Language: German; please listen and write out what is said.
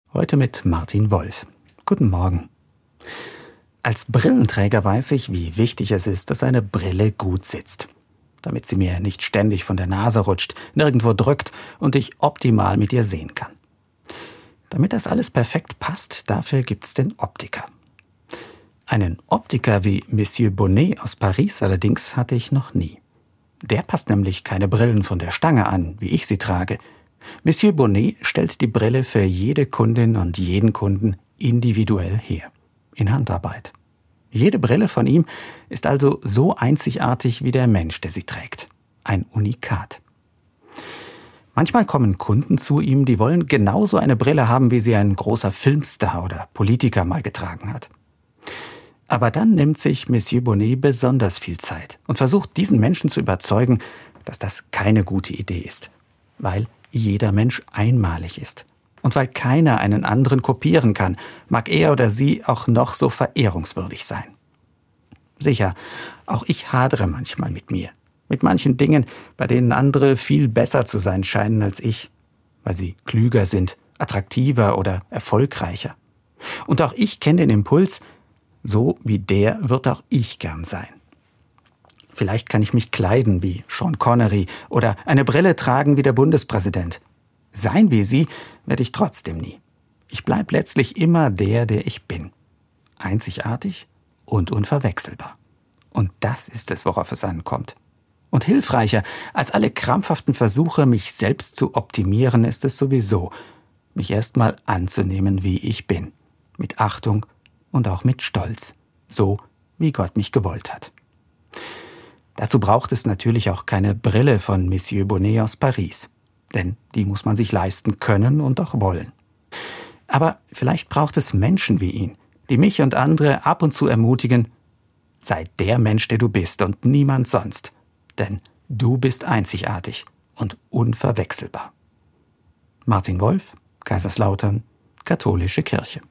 Heute mit Martin Wolf. Guten Morgen. Als Brillenträger weiß ich, wie wichtig es ist, dass eine Brille gut sitzt. Damit sie mir nicht ständig von der Nase rutscht, nirgendwo drückt und ich optimal mit ihr sehen kann. Damit das alles perfekt passt, dafür gibt's den Optiker. Einen Optiker wie Monsieur Bonnet aus Paris allerdings hatte ich noch nie. Der passt nämlich keine Brillen von der Stange an, wie ich sie trage. Monsieur Bonnet stellt die Brille für jede Kundin und jeden Kunden individuell her, in Handarbeit. Jede Brille von ihm ist also so einzigartig wie der Mensch, der sie trägt. Ein Unikat. Manchmal kommen Kunden zu ihm, die wollen genauso eine Brille haben, wie sie ein großer Filmstar oder Politiker mal getragen hat. Aber dann nimmt sich Monsieur Bonnet besonders viel Zeit und versucht, diesen Menschen zu überzeugen, dass das keine gute Idee ist, weil jeder Mensch einmalig ist. Und weil keiner einen anderen kopieren kann, mag er oder sie auch noch so verehrungswürdig sein. Sicher, auch ich hadere manchmal mit mir. Mit manchen Dingen, bei denen andere viel besser zu sein scheinen als ich. Weil sie klüger sind, attraktiver oder erfolgreicher. Und auch ich kenne den Impuls, so wie der wird auch ich gern sein. Vielleicht kann ich mich kleiden wie Sean Connery oder eine Brille tragen wie der Bundespräsident. Sein wie sie werde ich trotzdem nie. Ich bleib letztlich immer der ich bin. Einzigartig und unverwechselbar. Und das ist es, worauf es ankommt. Und hilfreicher als alle krampfhaften Versuche, mich selbst zu optimieren, ist es sowieso, mich erstmal anzunehmen, wie ich bin. Mit Achtung und auch mit Stolz. So, wie Gott mich gewollt hat. Dazu braucht es natürlich auch keine Brille von Monsieur Bonnet aus Paris. Denn die muss man sich leisten können und auch wollen. Aber vielleicht braucht es Menschen wie ihn, die mich und andere ab und zu ermutigen, sei der Mensch, der du bist und niemand sonst. Denn du bist einzigartig und unverwechselbar. Martin Wolf, Kaiserslautern, Katholische Kirche.